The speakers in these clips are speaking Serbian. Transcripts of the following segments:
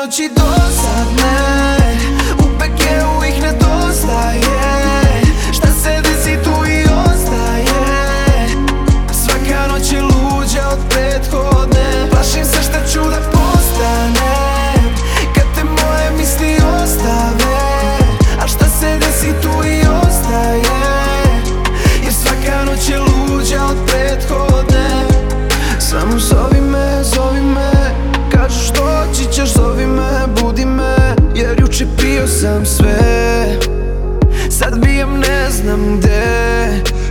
noći dosadne, u PG-u ih nedostaje. Šta se desi tu i ostaje, svaka noć je luđa od prethodne. Plašim se šta ću da postanem kad te moje misli ostave. A šta se desi tu i ostaje, jer svaka noć je luđa od prethodne. Samo zovi me, kažu što hoći ćeš, zovi me, budi me. Jer juče pio sam sve, sad bijem ne znam gde.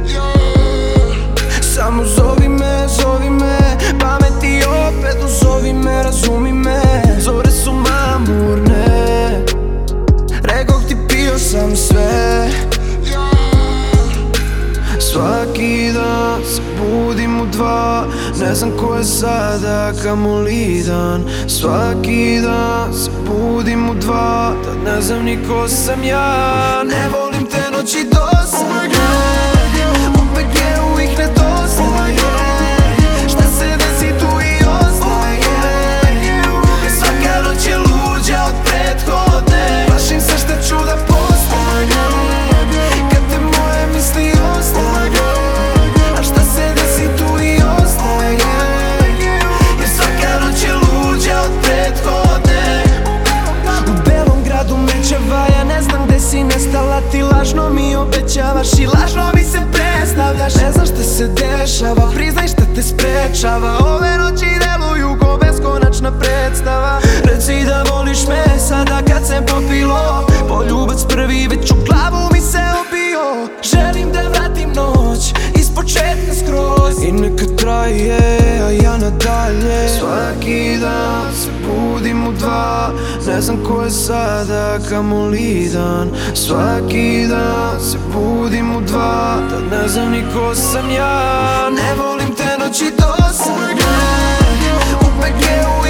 Samo zovi me, pameti opet uzovi me, razumi me. Zore su mamurne, rekoh ti pio sam sve. Svaki dan se budim u 2, ne znam ko je sada kamoli dan. Svaki dan se budim u 2, tad ne znam ni ko sam ja. Ne volim te noći dosadne, u PG-u ih nedostaje. Šta se desi tu i ostaje, svaka noć je luđa od prethodne. Plašim se šta ću da postanem kad te moje misli ostave. A šta se desi tu i ostaje, jer svaka noć je luđa od prethodne. U belom gradu mečeva, ja ne znam gde si nestala. Ti lažno mi obećavaš i lažno mi se predstavljaš. Ne znam šta se dešava, priznaj šta te sprečava. Ove noći deluju ko beskonačna predstava. Reci da voliš me sada kad se popilo, poljubac prvi već u glavu mi se obio. Želim da vratim noć ispočetka skroz i neka traje, a ja nadalje. Svaki dan se budim u 2, ne znam ko je sada kamoli dan. Svaki dan se budim u 2, tad ne znam ni ko sam ja. Ne volim te noći dosadne, u PG-u